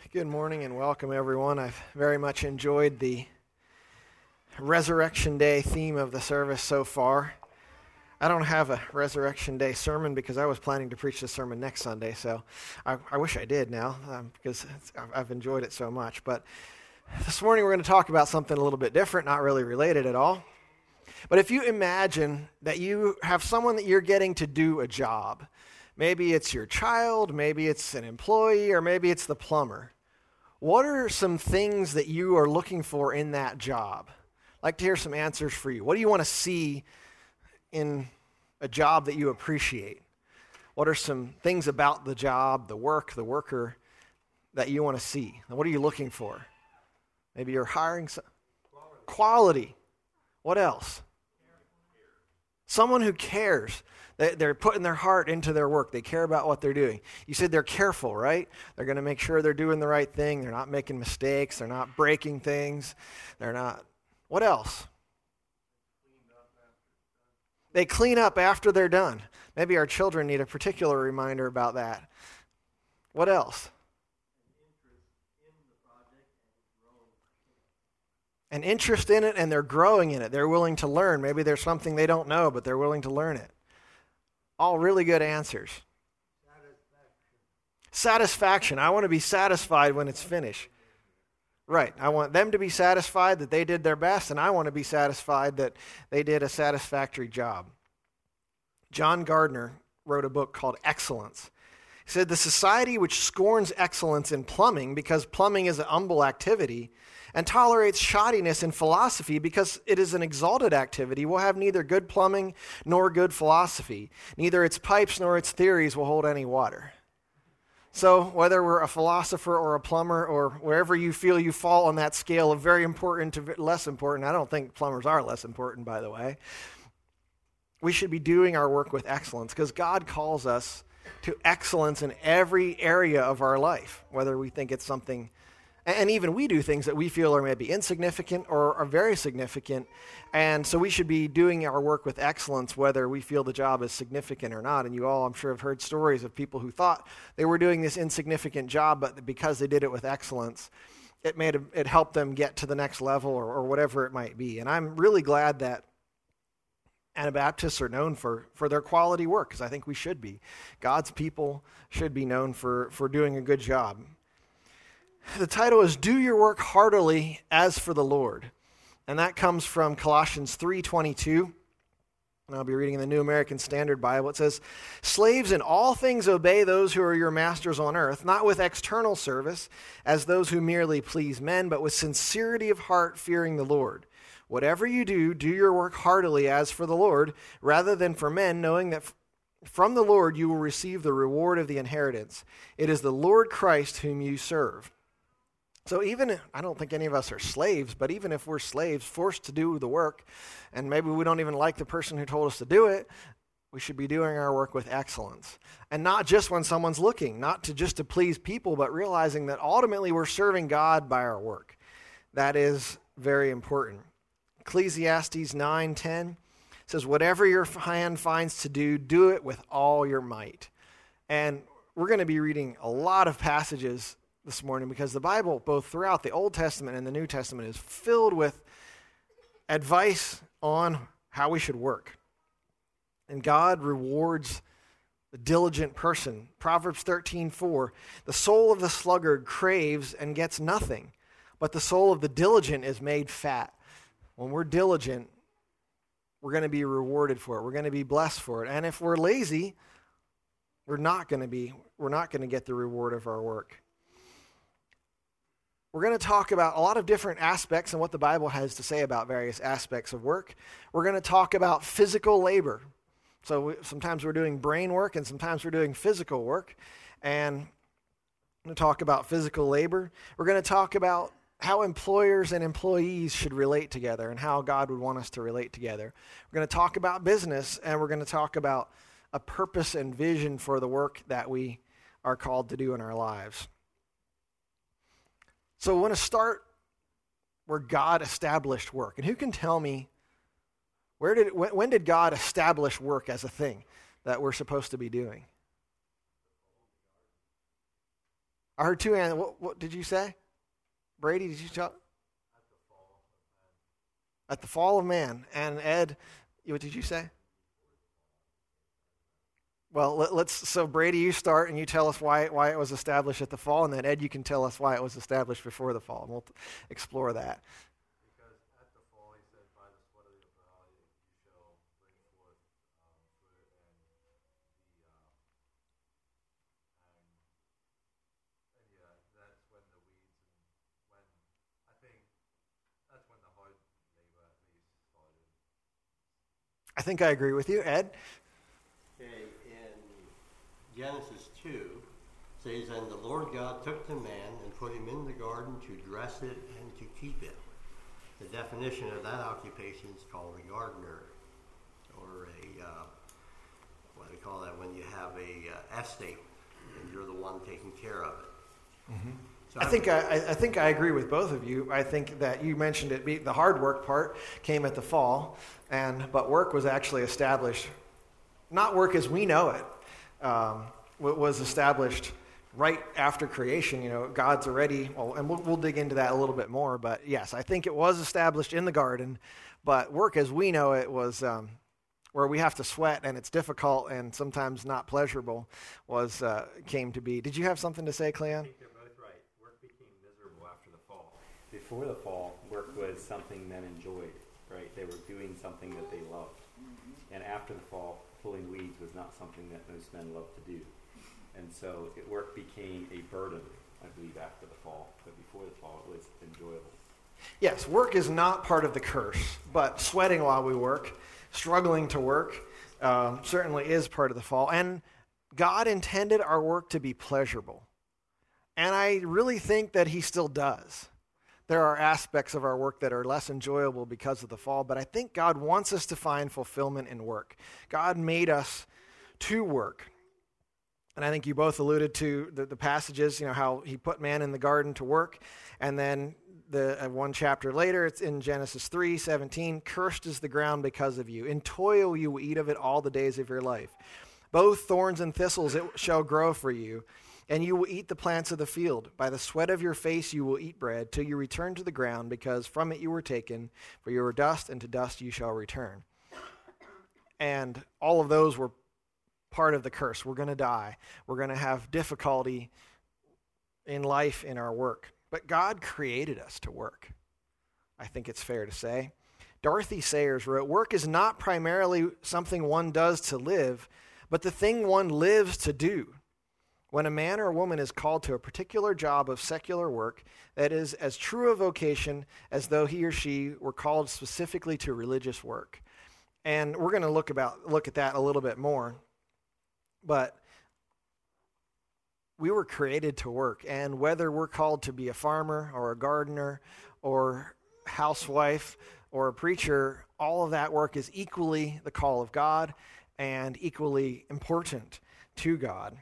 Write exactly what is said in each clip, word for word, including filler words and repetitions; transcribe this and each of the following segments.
Good morning and welcome, everyone. I've very much enjoyed the Resurrection Day theme of the service so far. I don't have a Resurrection Day sermon because I was planning to preach the sermon next Sunday, so I, I wish I did now um, because it's, I've enjoyed it so much. But this morning we're going to talk about something a little bit different, not really related at all. But if you imagine that you have someone that you're getting to do a job, maybe it's your child, maybe it's an employee, or maybe it's the plumber. What are some things that you are looking for in that job? I'd like to hear some answers for you. What do you want to see in a job that you appreciate? What are some things about the job, the work, the worker that you want to see? What are you looking for? Maybe you're hiring some quality. Quality. What else? Someone who cares. They're putting their heart into their work. They care about what they're doing. You said they're careful, right? They're going to make sure they're doing the right thing. They're not making mistakes. They're not breaking things. They're not. What else? They clean up after they're done. Maybe our children need a particular reminder about that. What else? An interest in it, and they're growing in it. They're willing to learn. Maybe there's something they don't know, but they're willing to learn it. All really good answers. Satisfaction. Satisfaction. I want to be satisfied when it's finished. Right. I want them to be satisfied that they did their best, and I want to be satisfied that they did a satisfactory job. John Gardner wrote a book called Excellence. He said, the society which scorns excellence in plumbing because plumbing is an humble activity and tolerates shoddiness in philosophy because it is an exalted activity will have neither good plumbing nor good philosophy. Neither its pipes nor its theories will hold any water. So whether we're a philosopher or a plumber or wherever you feel you fall on that scale of very important to less important, I don't think plumbers are less important, by the way, we should be doing our work with excellence because God calls us to excellence in every area of our life, whether we think it's something. And even we do things that we feel are maybe insignificant or are very significant. And so we should be doing our work with excellence, whether we feel the job is significant or not. And you all, I'm sure, have heard stories of people who thought they were doing this insignificant job, but because they did it with excellence, it made it helped them get to the next level or, or whatever it might be. And I'm really glad that Anabaptists are known for, for their quality work, because I think we should be. God's people should be known for, for doing a good job. The title is Do Your Work Heartily as for the Lord. And that comes from Colossians three twenty-two. And I'll be reading in the New American Standard Bible. It says, slaves, in all things obey those who are your masters on earth, not with external service, as those who merely please men, but with sincerity of heart, fearing the Lord. Whatever you do, do your work heartily as for the Lord, rather than for men, knowing that from the Lord you will receive the reward of the inheritance. It is the Lord Christ whom you serve. So even, I don't think any of us are slaves, but even if we're slaves, forced to do the work, and maybe we don't even like the person who told us to do it, we should be doing our work with excellence. And not just when someone's looking, not to just to please people, but realizing that ultimately we're serving God by our work. That is very important. Ecclesiastes nine ten says, whatever your hand finds to do, do it with all your might. And we're going to be reading a lot of passages this morning because the Bible, both throughout the Old Testament and the New Testament, is filled with advice on how we should work. And God rewards the diligent person. Proverbs thirteen four, the soul of the sluggard craves and gets nothing, but the soul of the diligent is made fat. When we're diligent, we're going to be rewarded for it. We're going to be blessed for it. And if we're lazy, we're not going to be, we're not going to get the reward of our work. We're going to talk about a lot of different aspects and what the Bible has to say about various aspects of work. We're going to talk about physical labor. So we, sometimes we're doing brain work and sometimes we're doing physical work. And we're going to talk about physical labor. We're going to talk about how employers and employees should relate together and how God would want us to relate together. We're going to talk about business, and we're going to talk about a purpose and vision for the work that we are called to do in our lives. So we want to start where God established work. And who can tell me, where did when, when did God establish work as a thing that we're supposed to be doing? I heard two animals. What, what did you say? Brady, did you talk? At the fall of man. And Ed, what did you say? Well, let, let's. So Brady, you start and you tell us why why it was established at the fall, and then Ed, you can tell us why it was established before the fall, and we'll explore that. Because at the fall, he said, "By the sweat of your brow you shall bring forth um, fruit," and the uh, and, and yeah, that's when the weeds and when I think that's when the hard labor at least started. I think I agree with you, Ed. Okay, in Genesis two, says, "And the Lord God took the man and put him in the garden to dress it and to keep it." The definition of that occupation is called a gardener, or a, uh, what do you call that, when you have a uh, estate and you're the one taking care of it. Mm-hmm. So I think I, I think I agree with both of you. I think that you mentioned it. Be, the hard work part came at the fall, and but work was actually established. Not work as we know it, um, was established right after creation. You know, God's already, well, and we'll, we'll dig into that a little bit more, but yes, I think it was established in the garden, but work as we know it was um, where we have to sweat and it's difficult and sometimes not pleasurable was uh, came to be. Did you have something to say, Cleon? I think they're both right. Work became miserable after the fall. Before the fall, work was something men enjoyed, right? They were doing something that they loved. And after the fall, pulling weeds was not something that most men loved to do. And so it, work became a burden, I believe, after the fall. But before the fall, it was enjoyable. Yes, work is not part of the curse, but sweating while we work, struggling to work, um, certainly is part of the fall. And God intended our work to be pleasurable. And I really think that he still does. There are aspects of our work that are less enjoyable because of the fall, but I think God wants us to find fulfillment in work. God made us to work. And I think you both alluded to the, the passages, you know, how he put man in the garden to work. And then the uh, one chapter later, it's in Genesis three seventeen, "Cursed is the ground because of you. In toil you will eat of it all the days of your life. Both thorns and thistles it shall grow for you. And you will eat the plants of the field. By the sweat of your face you will eat bread, till you return to the ground, because from it you were taken, for you are dust, and to dust you shall return." And all of those were part of the curse. We're going to die. We're going to have difficulty in life, in our work. But God created us to work. I think it's fair to say. Dorothy Sayers wrote, "Work is not primarily something one does to live, but the thing one lives to do. When a man or a woman is called to a particular job of secular work, that is as true a vocation as though he or she were called specifically to religious work." And we're going to look about look at that a little bit more. But we were created to work, and whether we're called to be a farmer or a gardener or housewife or a preacher, all of that work is equally the call of God and equally important to God.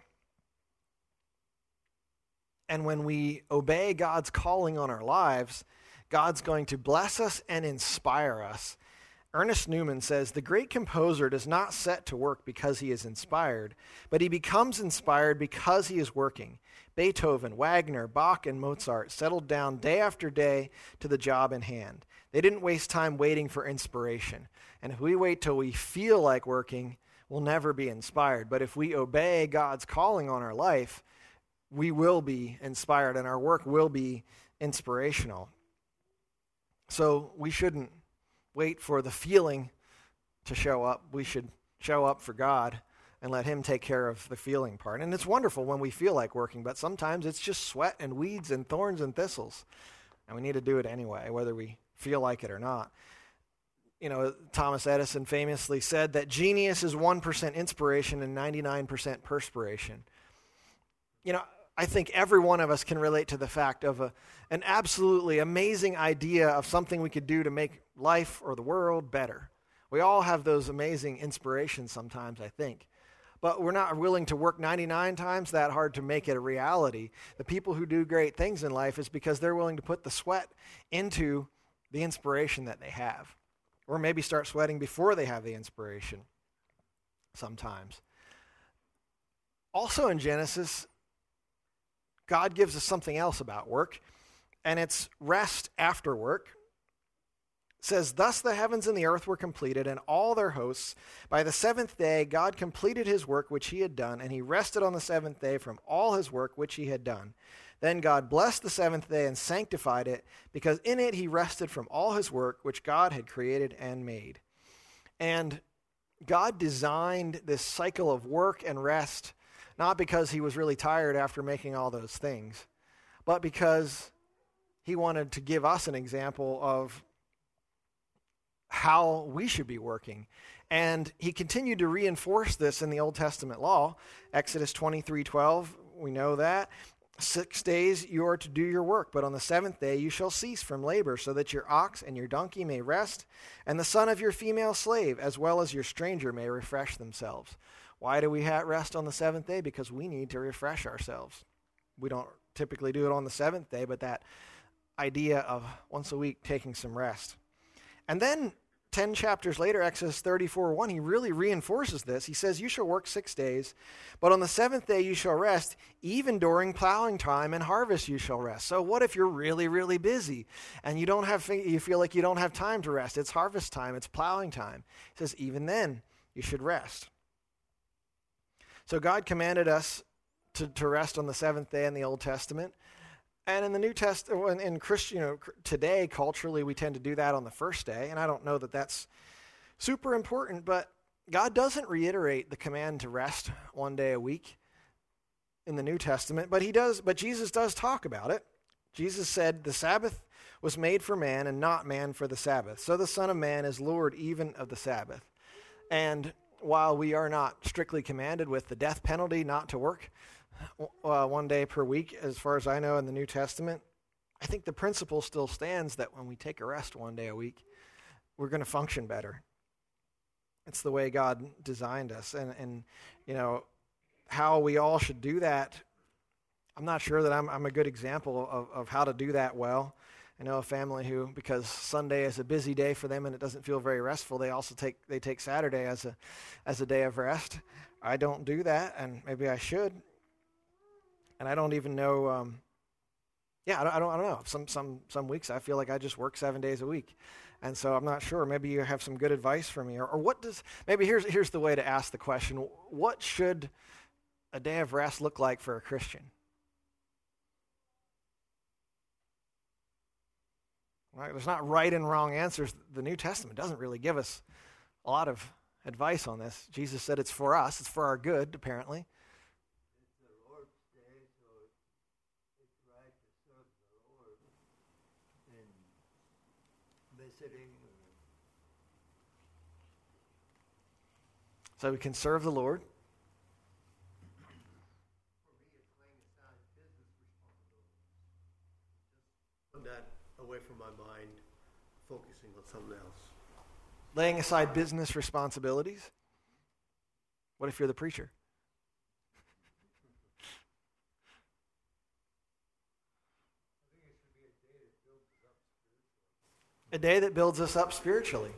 And when we obey God's calling on our lives, God's going to bless us and inspire us. Ernest Newman says, "The great composer does not set to work because he is inspired, but he becomes inspired because he is working. Beethoven, Wagner, Bach, and Mozart settled down day after day to the job in hand. They didn't waste time waiting for inspiration. And if we wait till we feel like working, we'll never be inspired. But if we obey God's calling on our life, we will be inspired and our work will be inspirational." So we shouldn't wait for the feeling to show up. We should show up for God and let him take care of the feeling part. And it's wonderful when we feel like working, but sometimes it's just sweat and weeds and thorns and thistles. And we need to do it anyway, whether we feel like it or not. You know, Thomas Edison famously said that genius is one percent inspiration and ninety-nine percent perspiration. You know, I think every one of us can relate to the fact of a, an absolutely amazing idea of something we could do to make life or the world better. We all have those amazing inspirations sometimes, I think. But we're not willing to work ninety-nine times that hard to make it a reality. The people who do great things in life is because they're willing to put the sweat into the inspiration that they have. Or maybe start sweating before they have the inspiration sometimes. Also in Genesis, God gives us something else about work, and it's rest after work. It says, thus the heavens and the earth were completed, and all their hosts. By the seventh day God completed his work which he had done, and he rested on the seventh day from all his work which he had done. Then God blessed the seventh day and sanctified it, because in it he rested from all his work which God had created and made. And God designed this cycle of work and rest, not because he was really tired after making all those things, but because he wanted to give us an example of how we should be working. And he continued to reinforce this in the Old Testament law. Exodus twenty-three twelve, we know that. Six days you are to do your work, but on the seventh day you shall cease from labor, so that your ox and your donkey may rest, and the son of your female slave, as well as your stranger, may refresh themselves. Why do we have rest on the seventh day? Because we need to refresh ourselves. We don't typically do it on the seventh day, but that idea of once a week taking some rest. And then ten chapters later, Exodus thirty-four one, he really reinforces this. He says, you shall work six days, but on the seventh day you shall rest, even during plowing time and harvest you shall rest. So what if you're really, really busy and you don't have, you feel like you don't have time to rest? It's harvest time, it's plowing time. He says, even then you should rest. So God commanded us to, to rest on the seventh day in the Old Testament. And in the New Testament, in Christian, you know, today, culturally, we tend to do that on the first day. And I don't know that that's super important, but God doesn't reiterate the command to rest one day a week in the New Testament, but he does, but Jesus does talk about it. Jesus said, the Sabbath was made for man and not man for the Sabbath. So the Son of Man is Lord even of the Sabbath. And while we are not strictly commanded with the death penalty not to work Uh, one day per week, as far as I know in the New Testament, I think the principle still stands that when we take a rest one day a week, we're going to function better. It's the way God designed us. And, and, you know, how we all should do that, I'm not sure that I'm, I'm a good example of, of how to do that well. I know a family who, because Sunday is a busy day for them and it doesn't feel very restful, they also take they take Saturday as a as a day of rest. I don't do that, and maybe I should. And I don't even know, um, yeah, I don't, I don't I don't know. Some some some weeks I feel like I just work seven days a week. And so I'm not sure. Maybe you have some good advice for me. Or, or what does, maybe here's here's the way to ask the question. What should a day of rest look like for a Christian? Right? There's not right and wrong answers. The New Testament doesn't really give us a lot of advice on this. Jesus said it's for us. It's for our good, apparently. So we can serve the Lord. Put that away from my mind, focusing on something else. Laying aside business responsibilities. What if you're the preacher? A day that builds us up spiritually.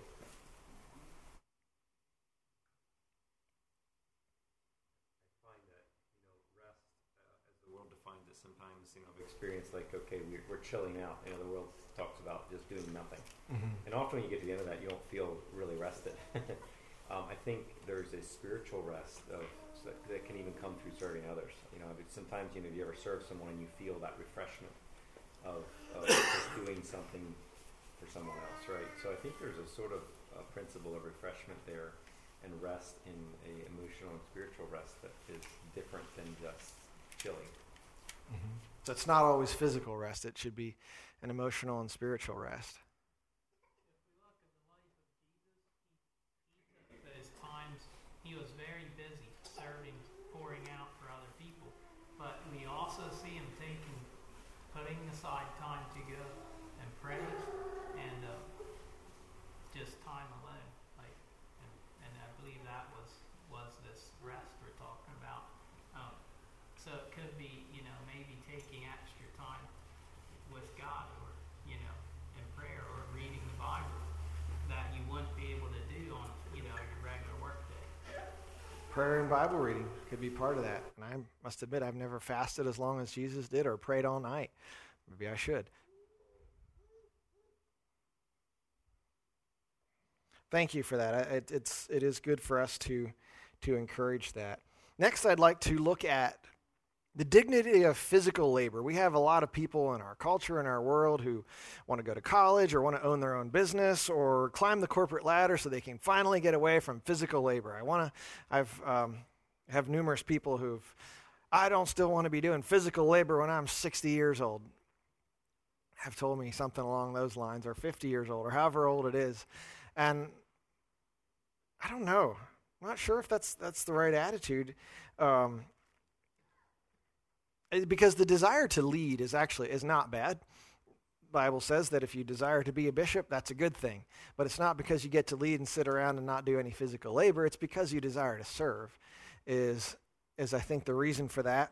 Sometimes, you know, I've experienced like, okay, we're, we're chilling out. You know, the world talks about just doing nothing. Mm-hmm. And often when you get to the end of that, you don't feel really rested. um, I think there's a spiritual rest of, so that, that can even come through serving others. You know, sometimes, you know, you ever serve someone and you feel that refreshment of, of just doing something for someone else, right? So I think there's a sort of a principle of refreshment there and rest in a emotional and spiritual rest that is different than just chilling. Mm-hmm. So it's not always physical rest. It should be an emotional and spiritual rest. If we look at the life of Jesus, he, he took those times, he was very busy serving, pouring out for other people. But we also see him taking, putting aside time to go and pray and uh, just time alone. Like, and, and I believe that was, was this rest we're talking about. Um, so it could be, you know, maybe taking extra time with God, or, you know, in prayer, or reading the Bible that you wouldn't be able to do on, you know, your regular work day. prayer and Bible reading could be part of that. And I must admit, I've never fasted as long as Jesus did or prayed all night. Maybe I should. Thank you for that. I, it, it's, it is good for us to, to encourage that. Next, I'd like to look at the dignity of physical labor. We have a lot of people in our culture, in our world, who want to go to college or want to own their own business or climb the corporate ladder so they can finally get away from physical labor. I want to, I've um, have numerous people who've, I don't still want to be doing physical labor when I'm sixty years old, have told me something along those lines, or fifty years old, or however old it is. And I don't know. I'm not sure if that's that's the right attitude. Um, Because the desire to lead is actually is not bad. The Bible says that if you desire to be a bishop, that's a good thing. But it's not because you get to lead and sit around and not do any physical labor. It's because you desire to serve is, is I think, the reason for that.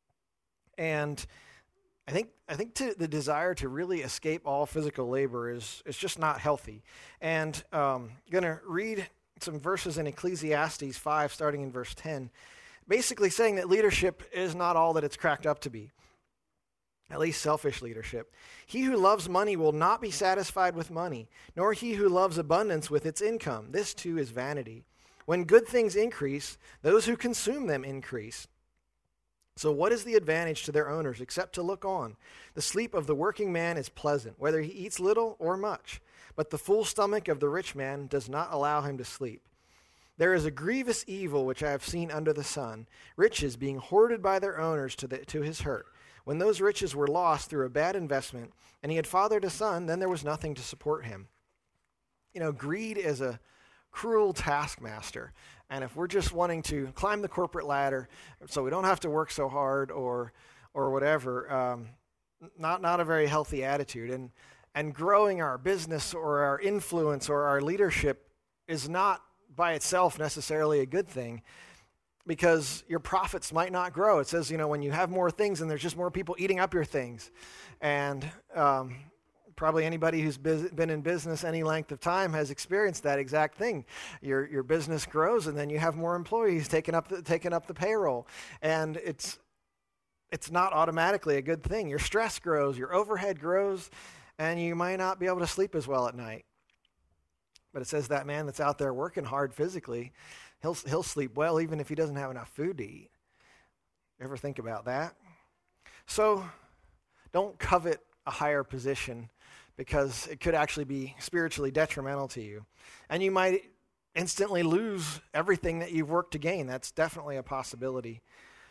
And I think I think to, the desire to really escape all physical labor is, is just not healthy. And um, I'm going to read some verses in Ecclesiastes five, starting in verse ten. Basically saying that leadership is not all that it's cracked up to be, at least selfish leadership. He who loves money will not be satisfied with money, nor he who loves abundance with its income. This too is vanity. When good things increase, those who consume them increase. So what is the advantage to their owners except to look on? The sleep of the working man is pleasant, whether he eats little or much, but the full stomach of the rich man does not allow him to sleep. There is a grievous evil which I have seen under the sun, riches being hoarded by their owners to, the, to his hurt. When those riches were lost through a bad investment, and he had fathered a son, then there was nothing to support him. You know, greed is a cruel taskmaster. And if we're just wanting to climb the corporate ladder so we don't have to work so hard or or whatever, um, not not a very healthy attitude. And, and growing our business or our influence or our leadership is not by itself necessarily a good thing, because your profits might not grow. It says, you know, when you have more things and there's just more people eating up your things. And um, probably anybody who's been in business any length of time has experienced that exact thing. Your your business grows and then you have more employees taking up the, taking up the payroll. And it's it's not automatically a good thing. Your stress grows, your overhead grows, and you might not be able to sleep as well at night. But it says that man that's out there working hard physically, he'll he'll sleep well even if he doesn't have enough food to eat. Ever think about that? So don't covet a higher position, because it could actually be spiritually detrimental to you. And you might instantly lose everything that you've worked to gain. That's definitely a possibility.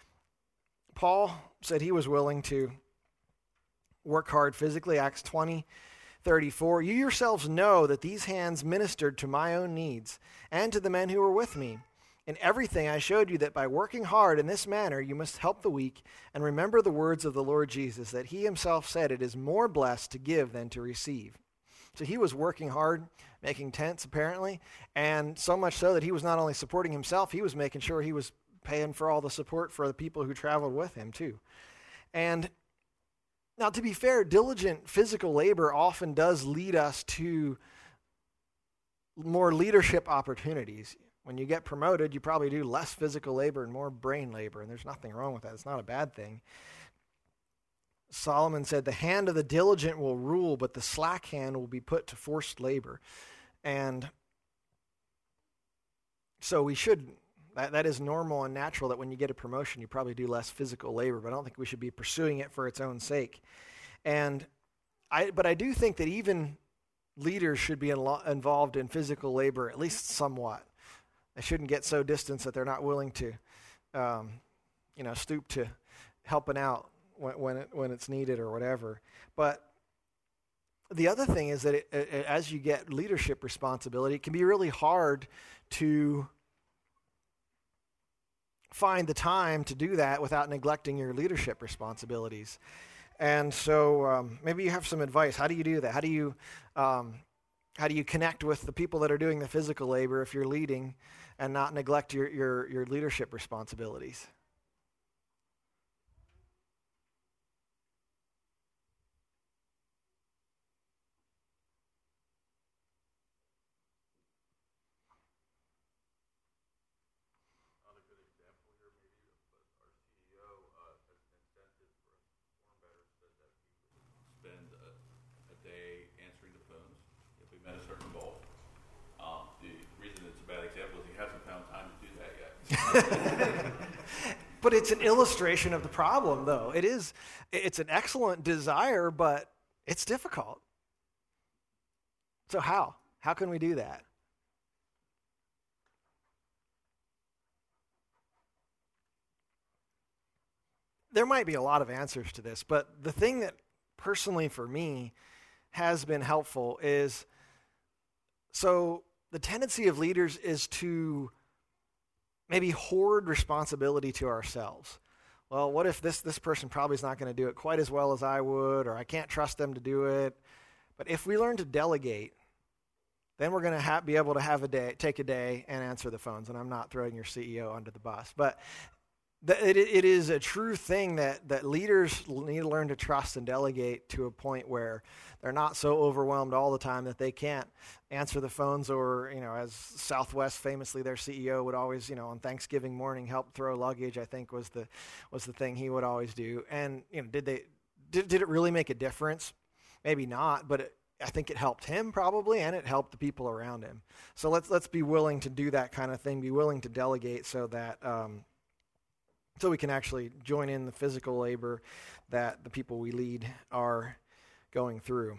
Paul said he was willing to work hard physically, Acts twenty thirty-four. You yourselves know that these hands ministered to my own needs and to the men who were with me. In everything I showed you that by working hard in this manner you must help the weak, and remember the words of the Lord Jesus, that he himself said it is more blessed to give than to receive. So he was working hard, making tents apparently, and so much so that he was not only supporting himself, he was making sure he was paying for all the support for the people who traveled with him too. And now, to be fair, diligent physical labor often does lead us to more leadership opportunities. When you get promoted, you probably do less physical labor and more brain labor, and there's nothing wrong with that. It's not a bad thing. Solomon said, the hand of the diligent will rule, but the slack hand will be put to forced labor. And so we should, that, that is normal and natural that when you get a promotion, you probably do less physical labor, but I don't think we should be pursuing it for its own sake. And I, but I do think that even leaders should be in, involved in physical labor, at least somewhat. They shouldn't get so distant that they're not willing to, um, you know, stoop to helping out when when, it, when it's needed or whatever. But the other thing is that it, it, as you get leadership responsibility, it can be really hard to find the time to do that without neglecting your leadership responsibilities. And so um, maybe you have some advice. How do you do that? How do you um, how do you connect with the people that are doing the physical labor if you're leading and not neglect your, your, your leadership responsibilities? Other we've met a certain goal. Um, the reason it's a bad example is he hasn't found time to do that yet. But it's an illustration of the problem, though. It is, it's an excellent desire, but it's difficult. So how? How can we do that? There might be a lot of answers to this, but the thing that personally for me has been helpful is, so the tendency of leaders is to maybe hoard responsibility to ourselves. Well, what if this, this person probably is not going to do it quite as well as I would, or I can't trust them to do it. But if we learn to delegate, then we're going to ha- be able to have a day, take a day and answer the phones. And I'm not throwing your C E O under the bus. But It, it is a true thing that, that leaders need to learn to trust and delegate to a point where they're not so overwhelmed all the time that they can't answer the phones, or, you know, as Southwest famously, their C E O would always, you know, on Thanksgiving morning help throw luggage, I think was the was the thing he would always do. And, you know, did they did, did it really make a difference? Maybe not, but it, I think it helped him probably, and it helped the people around him. So let's let's be willing to do that kind of thing, be willing to delegate so that um, so we can actually join in the physical labor that the people we lead are going through.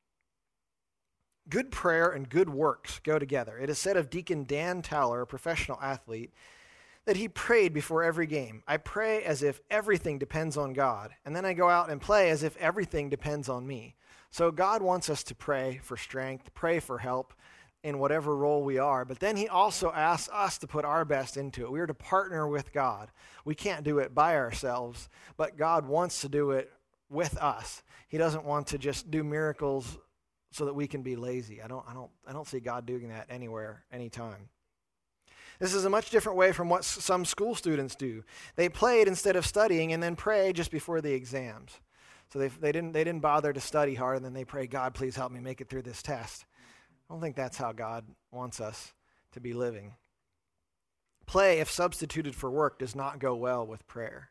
Good prayer and good works go together. It is said of Deacon Dan Towler, a professional athlete, that he prayed before every game. I pray as if everything depends on God, and then I go out and play as if everything depends on me. So God wants us to pray for strength, pray for help in whatever role we are, but then he also asks us to put our best into it. We are to partner with God. We can't do it by ourselves, but God wants to do it with us. He doesn't want to just do miracles so that we can be lazy. I don't I don't I don't see God doing that anywhere, anytime. This is a much different way from what s- some school students do. They played instead of studying and then pray just before the exams. So they they didn't they didn't bother to study hard, and then they pray, God, please help me make it through this test. I don't think that's how God wants us to be living. Play, if substituted for work, does not go well with prayer.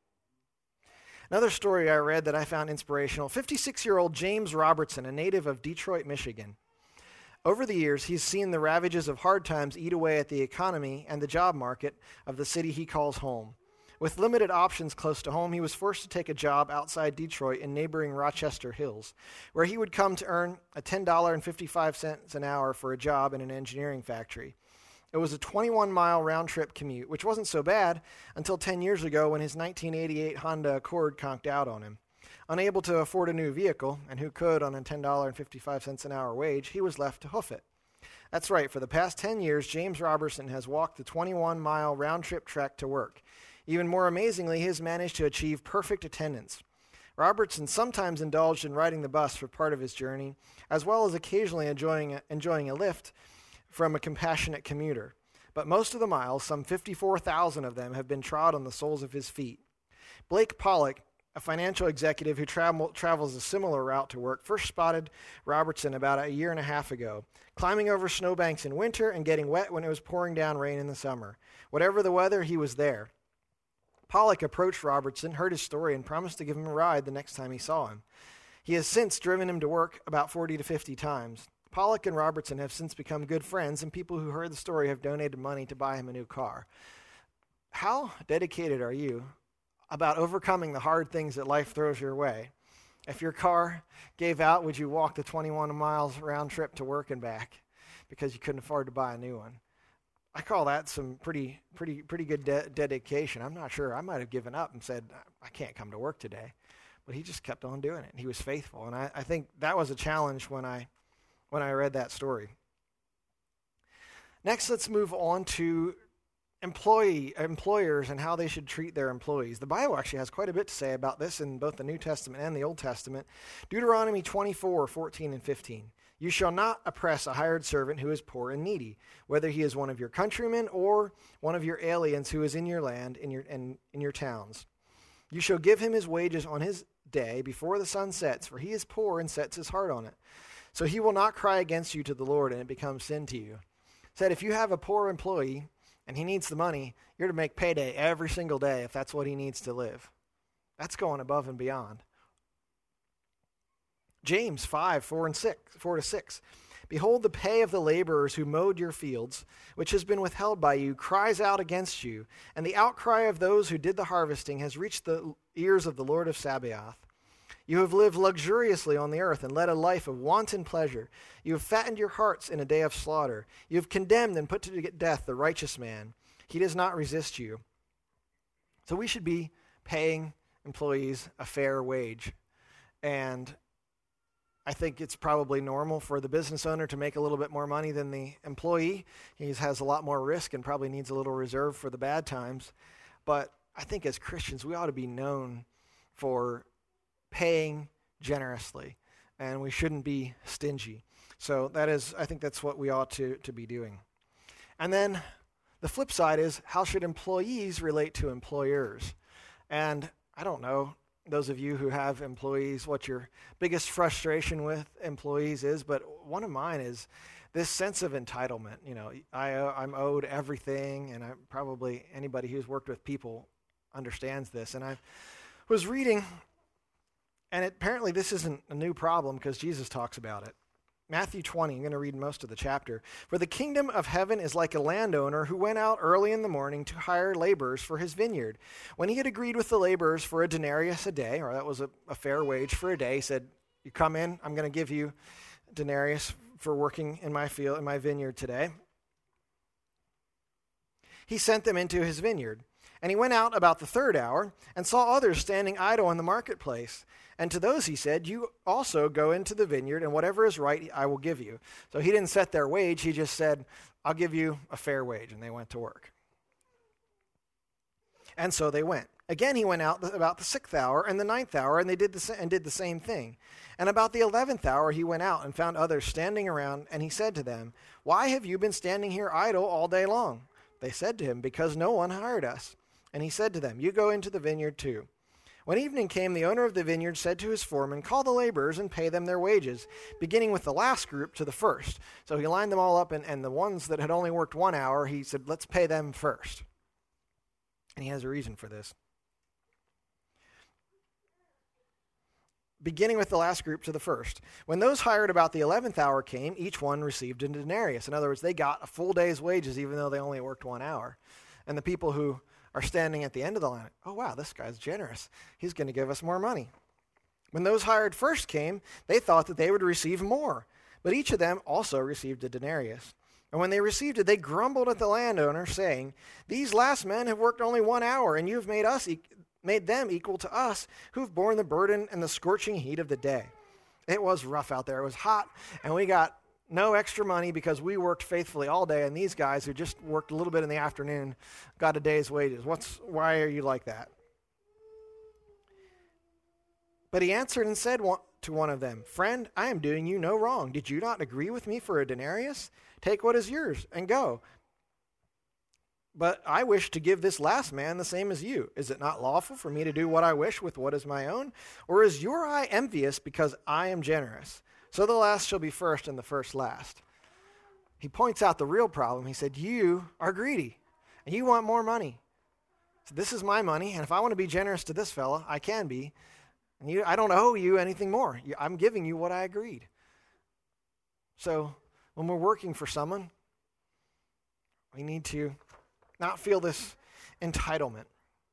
Another story I read that I found inspirational, fifty-six-year-old James Robertson, a native of Detroit, Michigan. Over the years, he's seen the ravages of hard times eat away at the economy and the job market of the city he calls home. With limited options close to home, he was forced to take a job outside Detroit in neighboring Rochester Hills, where he would come to earn a ten dollars and fifty-five cents an hour for a job in an engineering factory. It was a twenty-one mile round-trip commute, which wasn't so bad until ten years ago when his nineteen eighty-eight Honda Accord conked out on him. Unable to afford a new vehicle, and who could on a ten dollars and fifty-five cents an hour wage, he was left to hoof it. That's right, for the past ten years, James Robertson has walked the twenty-one mile round-trip trek to work. Even more amazingly, he has managed to achieve perfect attendance. Robertson sometimes indulged in riding the bus for part of his journey, as well as occasionally enjoying a, enjoying a lift from a compassionate commuter. But most of the miles, some fifty-four thousand of them, have been trod on the soles of his feet. Blake Pollock, a financial executive who travel, travels a similar route to work, first spotted Robertson about a year and a half ago, climbing over snowbanks in winter and getting wet when it was pouring down rain in the summer. Whatever the weather, he was there. Pollock approached Robertson, heard his story, and promised to give him a ride the next time he saw him. He has since driven him to work about forty to fifty times. Pollock and Robertson have since become good friends, and people who heard the story have donated money to buy him a new car. How dedicated are you about overcoming the hard things that life throws your way? If your car gave out, would you walk the twenty-one miles round trip to work and back because you couldn't afford to buy a new one? I call that some pretty, pretty, pretty good de- dedication. I'm not sure. I might have given up and said, I can't come to work today. But he just kept on doing it. He was faithful. And I, I think that was a challenge when I, when I read that story. Next, let's move on to employee employers and how they should treat their employees. The Bible actually has quite a bit to say about this in both the New Testament and the Old Testament. Deuteronomy twenty-four, fourteen and fifteen. You shall not oppress a hired servant who is poor and needy, whether he is one of your countrymen or one of your aliens who is in your land in your in, in your towns. You shall give him his wages on his day before the sun sets, for he is poor and sets his heart on it. So he will not cry against you to the Lord, and it becomes sin to you. Said, if you have a poor employee and he needs the money, you're to make payday every single day if that's what he needs to live. That's going above and beyond. James five, four and six, four to six. Behold, the pay of the laborers who mowed your fields, which has been withheld by you, cries out against you, and the outcry of those who did the harvesting has reached the ears of the Lord of Sabaoth. You have lived luxuriously on the earth and led a life of wanton pleasure. You have fattened your hearts in a day of slaughter. You have condemned and put to death the righteous man. He does not resist you. So we should be paying employees a fair wage. And I think it's probably normal for the business owner to make a little bit more money than the employee. He has a lot more risk and probably needs a little reserve for the bad times. But I think as Christians, we ought to be known for paying generously, and we shouldn't be stingy. So that is, I think that's what we ought to, to be doing. And then the flip side is, how should employees relate to employers? And I don't know, those of you who have employees, what your biggest frustration with employees is, but one of mine is this sense of entitlement. You know, I, I'm owed everything, and I, probably anybody who's worked with people understands this. And I was reading, and it, apparently this isn't a new problem because Jesus talks about it. Matthew twenty, I'm going to read most of the chapter. For the kingdom of heaven is like a landowner who went out early in the morning to hire laborers for his vineyard. When he had agreed with the laborers for a denarius a day, or that was a, a fair wage for a day, he said, you come in, I'm going to give you a denarius for working in my field, in my vineyard today. He sent them into his vineyard. And he went out about the third hour and saw others standing idle in the marketplace. And to those he said, you also go into the vineyard, and whatever is right I will give you. So he didn't set their wage. He just said, I'll give you a fair wage. And they went to work. And so they went. Again he went out about the sixth hour and the ninth hour, and they did the, and did the same thing. And about the eleventh hour he went out and found others standing around, and he said to them, why have you been standing here idle all day long? They said to him, because no one hired us. And he said to them, you go into the vineyard too. When evening came, the owner of the vineyard said to his foreman, call the laborers and pay them their wages, beginning with the last group to the first. So he lined them all up, and, and the ones that had only worked one hour, he said, let's pay them first. And he has a reason for this. Beginning with the last group to the first. When those hired about the eleventh hour came, each one received a denarius. In other words, they got a full day's wages even though they only worked one hour. And the people who are standing at the end of the line, oh wow, this guy's generous. He's going to give us more money. When those hired first came, they thought that they would receive more. But each of them also received a denarius. And when they received it, they grumbled at the landowner, saying, these last men have worked only one hour, and you have made us e- made them equal to us, who've borne the burden and the scorching heat of the day. It was rough out there. It was hot, and we got no extra money because we worked faithfully all day, and these guys who just worked a little bit in the afternoon got a day's wages. What's why are you like that? But he answered and said to one of them, friend, I am doing you no wrong. Did you not agree with me for a denarius? Take what is yours and go. But I wish to give this last man the same as you. Is it not lawful for me to do what I wish with what is my own? Or is your eye envious because I am generous? So the last shall be first and the first last. He points out the real problem. He said, you are greedy and you want more money. So this is my money, and if I want to be generous to this fella, I can be. And you, I don't owe you anything more. I'm giving you what I agreed. So when we're working for someone, we need to not feel this entitlement.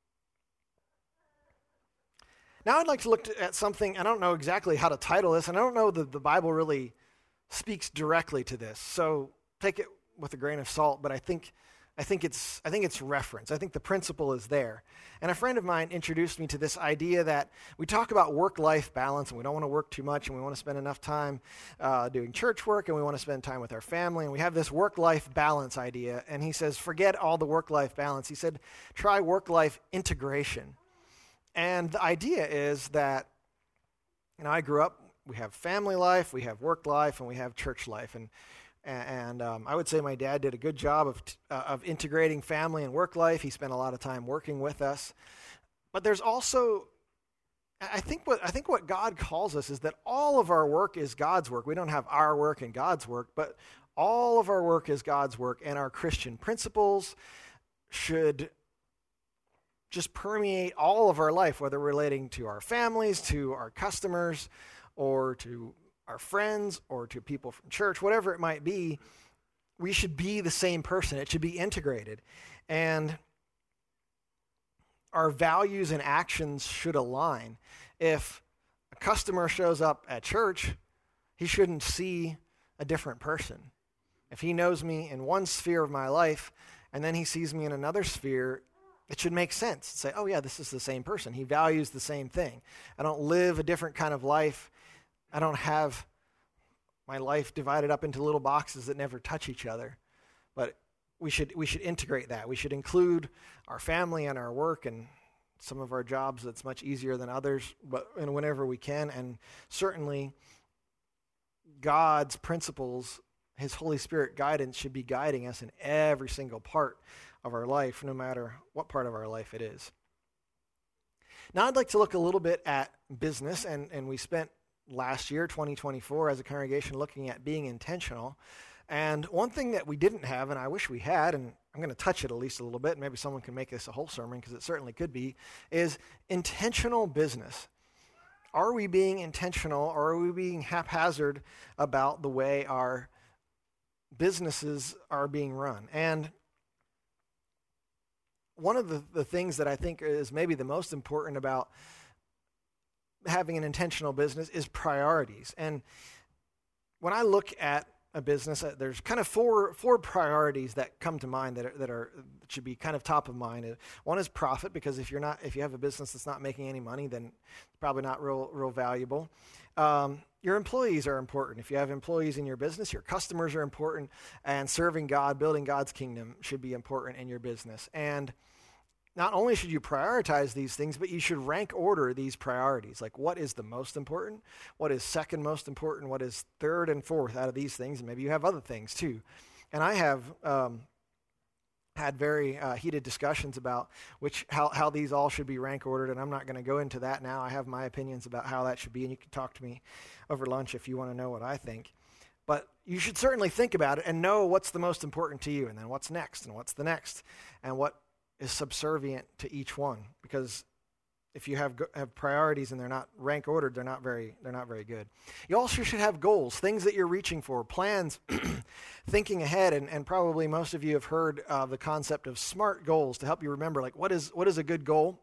Now I'd like to look at something, I don't know exactly how to title this, and I don't know that the Bible really speaks directly to this. So take it with a grain of salt, but I think I think it's I think it's reference. I think the principle is there. And a friend of mine introduced me to this idea that we talk about work-life balance, and we don't want to work too much, and we want to spend enough time uh, doing church work, and we want to spend time with our family, and we have this work-life balance idea. And he says, forget all the work-life balance. He said, try work-life integration. And the idea is that, you know, I grew up, we have family life, we have work life, and we have church life. And and um, I would say my dad did a good job of uh, of integrating family and work life. He spent a lot of time working with us. But there's also, I think what I think what God calls us is that all of our work is God's work. We don't have our work and God's work, but all of our work is God's work, and our Christian principles should just permeate all of our life, whether relating to our families, to our customers, or to our friends or to people from church, whatever it might be, we should be the same person. It should be integrated. And our values and actions should align. If a customer shows up at church, he shouldn't see a different person. If he knows me in one sphere of my life and then he sees me in another sphere, it should make sense. Say, oh yeah, this is the same person. He values the same thing. I don't live a different kind of life. I don't have my life divided up into little boxes that never touch each other. But we should we should integrate that. We should include our family and our work and some of our jobs that's much easier than others, but and whenever we can. And certainly God's principles, his Holy Spirit guidance should be guiding us in every single part of our life, no matter what part of our life it is. Now I'd like to look a little bit at business, and, and we spent last year, twenty twenty-four, as a congregation looking at being intentional. And one thing that we didn't have, and I wish we had, and I'm going to touch it at least a little bit, maybe someone can make this a whole sermon because it certainly could be, is intentional business. Are we being intentional, or are we being haphazard about the way our businesses are being run? And one of the, the things that I think is maybe the most important about having an intentional business is priorities. And when I look at a business, uh, there's kind of four four priorities that come to mind that are, that are that should be kind of top of mind. One is profit, because if you're not if you have a business that's not making any money, then it's probably not real real valuable. Um, your employees are important. If you have employees in your business, your customers are important, and serving God, building God's kingdom should be important in your business. And not only should you prioritize these things, but you should rank order these priorities. Like, what is the most important? What is second most important? What is third and fourth out of these things? And maybe you have other things too. And I have um, had very uh, heated discussions about which how, how these all should be rank ordered, and I'm not going to go into that now. I have my opinions about how that should be, and you can talk to me over lunch if you want to know what I think. But you should certainly think about it and know what's the most important to you, and then what's next, and what's the next, and what is subservient to each one. Because if you have have priorities and they're not rank ordered, they're not very they're not very good. You also should have goals, things that you're reaching for, plans, thinking ahead. And, and probably most of you have heard uh, the concept of SMART goals to help you remember, like, what is what is a good goal?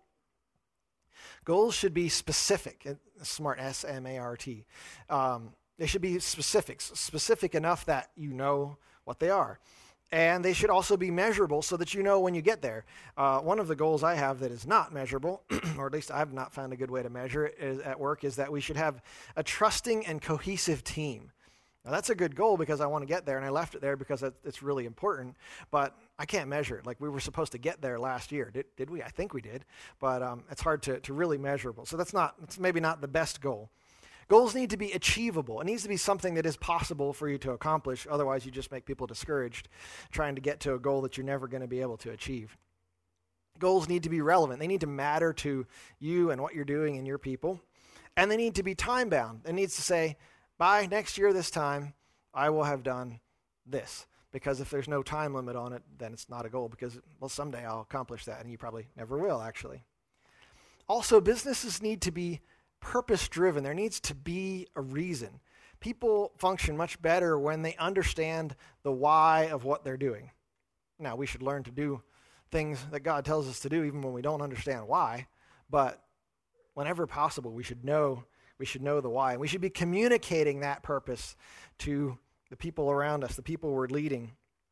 Goals should be specific. SMART, S M A R T. Um, they should be specific, specific enough that you know what they are. And they should also be measurable so that you know when you get there. Uh, one of the goals I have that is not measurable, or at least I've not found a good way to measure it is, at work, is that we should have a trusting and cohesive team. Now, that's a good goal because I want to get there, and I left it there because it's really important, but I can't measure it. Like, we were supposed to get there last year. Did, did we? I think we did, but um, it's hard to, to really measurable. So that's not, that's maybe not the best goal. Goals need to be achievable. It needs to be something that is possible for you to accomplish. Otherwise, you just make people discouraged trying to get to a goal that you're never going to be able to achieve. Goals need to be relevant. They need to matter to you and what you're doing and your people. And they need to be time-bound. It needs to say, by next year this time, I will have done this. Because if there's no time limit on it, then it's not a goal. Because, well, someday I'll accomplish that, and you probably never will, actually. Also, businesses need to be purpose-driven. There needs to be a reason. People function much better when they understand the why of what they're doing. Now, we should learn to do things that God tells us to do even when we don't understand why, but whenever possible, we should know we should know the why, and we should be communicating that purpose to the people around us, the people we're leading.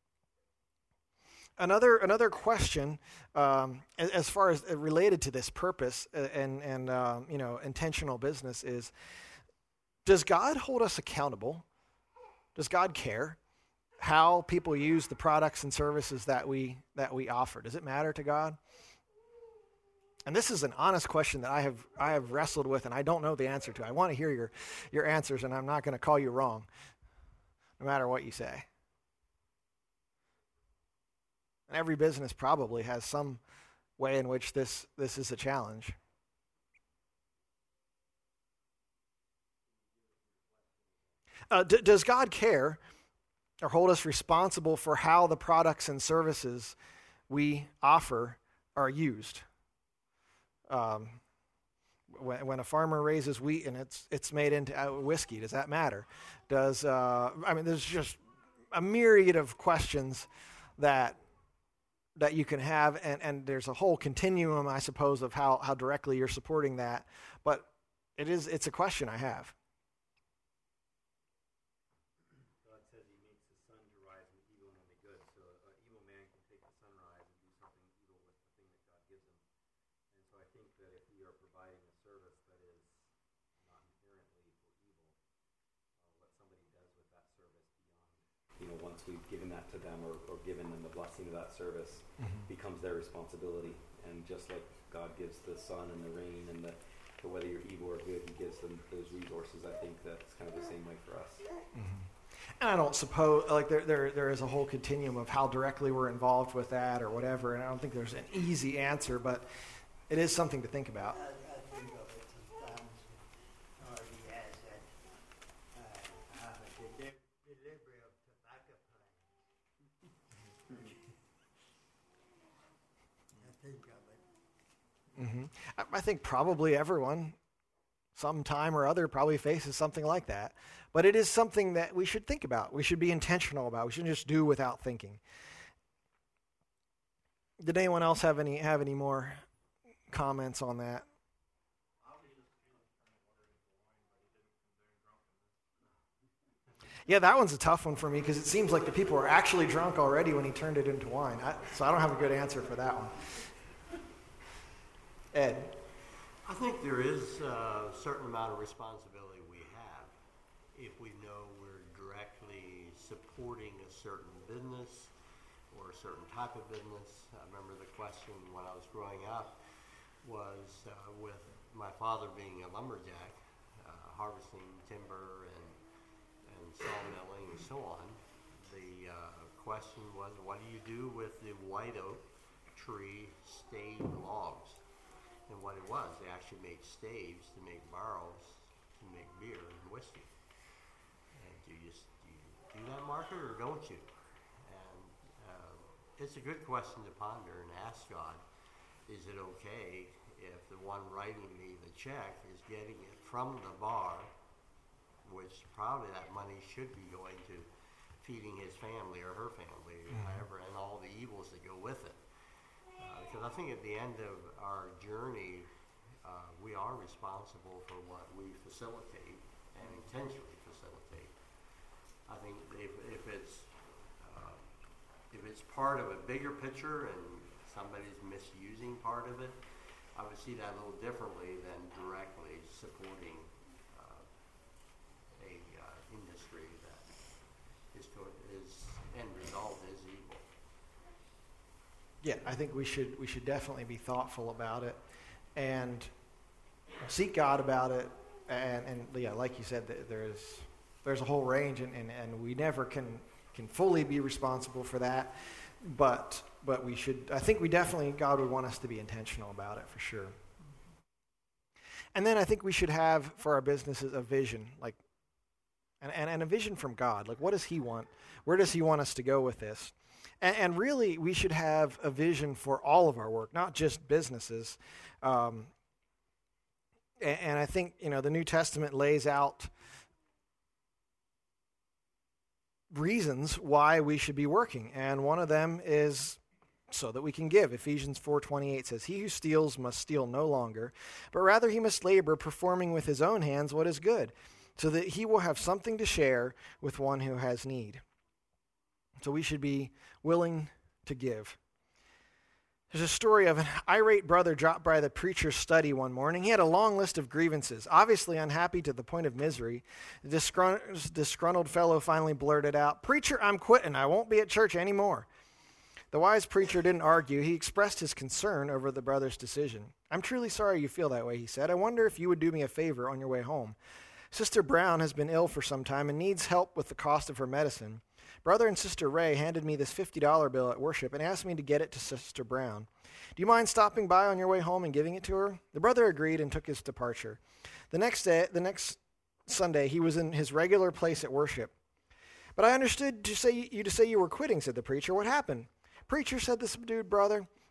Another another question, um, as, as far as related to this purpose and and uh, you know intentional business is: does God hold us accountable? Does God care how people use the products and services that we that we offer? Does it matter to God? And this is an honest question that I have I have wrestled with, and I don't know the answer to. I want to hear your your answers, and I'm not going to call you wrong, no matter what you say. And every business probably has some way in which this, this is a challenge. Uh, d- does God care or hold us responsible for how the products and services we offer are used? Um, When, when a farmer raises wheat and it's it's made into uh, whiskey, does that matter? Does uh, I mean, there's just a myriad of questions that that you can have, and, and there's a whole continuum, I suppose, of how, how directly you're supporting that. But it is it's a question I have. God says he makes the sun to rise on the evil and on the good. So an evil man can take the sunrise and do something evil with the thing that God gives him. And so I think that if we are providing a service that is not inherently for evil, uh, what somebody does with that service beyond, you know, once we've given that to them or, or given them the blessing of that service, mm-hmm. becomes their responsibility. And just like God gives the sun and the rain and the, the whether you're evil or good, he gives them those resources. I think that's kind of the same way for us. Mm-hmm. And I don't suppose, like, there, there there is a whole continuum of how directly we're involved with that or whatever, and I don't think there's an easy answer, but it is something to think about. I, I think of it sometimes, or he has that, uh, uh, the de- delivery of tobacco plants. I think of it. Mm-hmm. I, I think probably everyone, sometime or other, probably faces something like that. But it is something that we should think about. We should be intentional about. We shouldn't just do without thinking. Did anyone else have any have any more comments on that? Yeah, that one's a tough one for me because it seems like the people were actually drunk already when he turned it into wine. I, so I don't have a good answer for that one. Ed? I think there is a certain amount of responsibility we have if we know we're directly supporting a certain business or a certain type of business. I remember the question when I was growing up was uh, with my father being a lumberjack, uh, harvesting timber and, and sawmilling and so on. The uh, question was, what do you do with the white oak tree stave logs? And what it was, they actually made staves to make barrels, to make beer and whiskey. And do you, do you do that, market, or don't you? And uh, it's a good question to ponder and ask God, is it okay if the one writing me the check is getting it from the bar, which probably that money should be going to feeding his family or her family, mm-hmm. however, and all the evils that go with it. Because I think at the end of our journey, uh, we are responsible for what we facilitate and intentionally facilitate. I think if, if it's uh, if it's part of a bigger picture and somebody's misusing part of it, I would see that a little differently than directly supporting uh, a uh, industry that is, to- is end result is evil. Yeah, I think we should we should definitely be thoughtful about it and seek God about it. And, and yeah, like you said, there's there's a whole range, and, and, and we never can can fully be responsible for that. But but we should. I think we definitely God would want us to be intentional about it for sure. And then I think we should have for our businesses a vision, like and, and, and a vision from God. Like, what does He want? Where does He want us to go with this? And really, we should have a vision for all of our work, not just businesses. Um, and I think, you know, the New Testament lays out reasons why we should be working. And one of them is so that we can give. Ephesians four twenty-eight says, "He who steals must steal no longer, but rather he must labor, performing with his own hands what is good, so that he will have something to share with one who has need." So we should be willing to give. There's a story of an irate brother dropped by the preacher's study one morning. He had a long list of grievances, obviously unhappy to the point of misery. The disgrun- disgruntled fellow finally blurted out, "Preacher, I'm quitting. I won't be at church anymore." The wise preacher didn't argue. He expressed his concern over the brother's decision. "I'm truly sorry you feel that way," he said. "I wonder if you would do me a favor on your way home. Sister Brown has been ill for some time and needs help with the cost of her medicine. Brother and Sister Ray handed me this fifty dollar bill at worship and asked me to get it to Sister Brown. Do you mind stopping by on your way home and giving it to her?" The brother agreed and took his departure. The next day, the next Sunday, he was in his regular place at worship. "But I understood to say you to say you were quitting," said the preacher. "What happened?" "Preacher," said the subdued brother,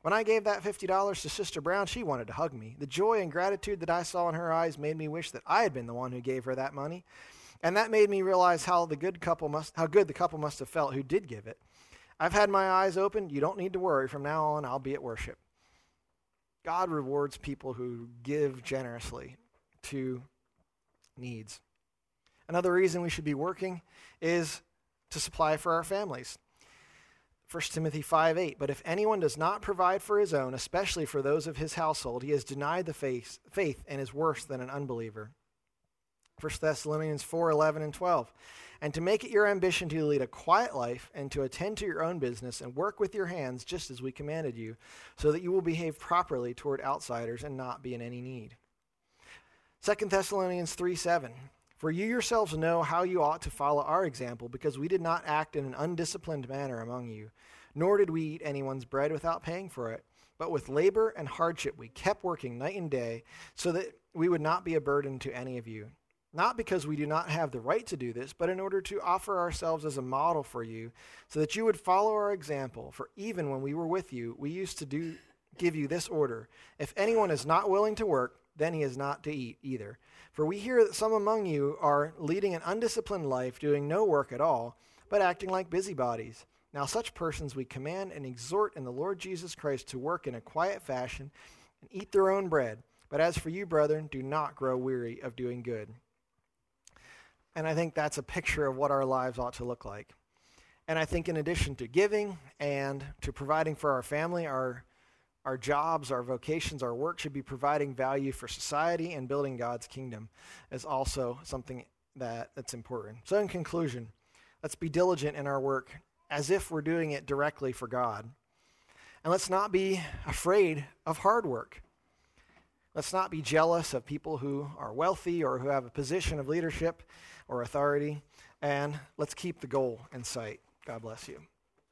When I gave that fifty dollars to Sister Brown, she wanted to hug me. The joy and gratitude that I saw in her eyes made me wish that I had been the one who gave her that money. And that made me realize how the good couple must how good the couple must have felt who did give it. I've had my eyes opened. You don't need to worry. From now on, I'll be at worship. God rewards people who give generously to needs. Another reason we should be working is to supply for our families. First Timothy five eight, but if anyone does not provide for his own, especially for those of his household, he has denied the faith, faith and is worse than an unbeliever. First Thessalonians four eleven and twelve, and to make it your ambition to lead a quiet life and to attend to your own business and work with your hands just as we commanded you, so that you will behave properly toward outsiders and not be in any need. Second Thessalonians three seven, for you yourselves know how you ought to follow our example, because we did not act in an undisciplined manner among you, nor did we eat anyone's bread without paying for it. But with labor and hardship we kept working night and day, so that we would not be a burden to any of you. Not because we do not have the right to do this, but in order to offer ourselves as a model for you, so that you would follow our example. For even when we were with you, we used to do give you this order: if anyone is not willing to work, then he is not to eat either. For we hear that some among you are leading an undisciplined life, doing no work at all, but acting like busybodies. Now such persons we command and exhort in the Lord Jesus Christ to work in a quiet fashion and eat their own bread. But as for you, brethren, do not grow weary of doing good. And I think that's a picture of what our lives ought to look like. And I think in addition to giving and to providing for our family, our our jobs, our vocations, our work should be providing value for society, and building God's kingdom is also something that, that's important. So in conclusion, let's be diligent in our work as if we're doing it directly for God. And let's not be afraid of hard work. Let's not be jealous of people who are wealthy or who have a position of leadership or authority. And let's keep the goal in sight. God bless you.